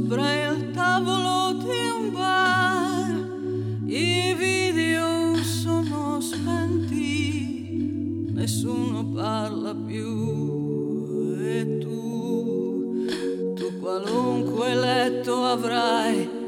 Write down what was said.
sopra il tavolo di un bar. I video sono spenti, nessuno parla più. E tu qualunque letto avrai,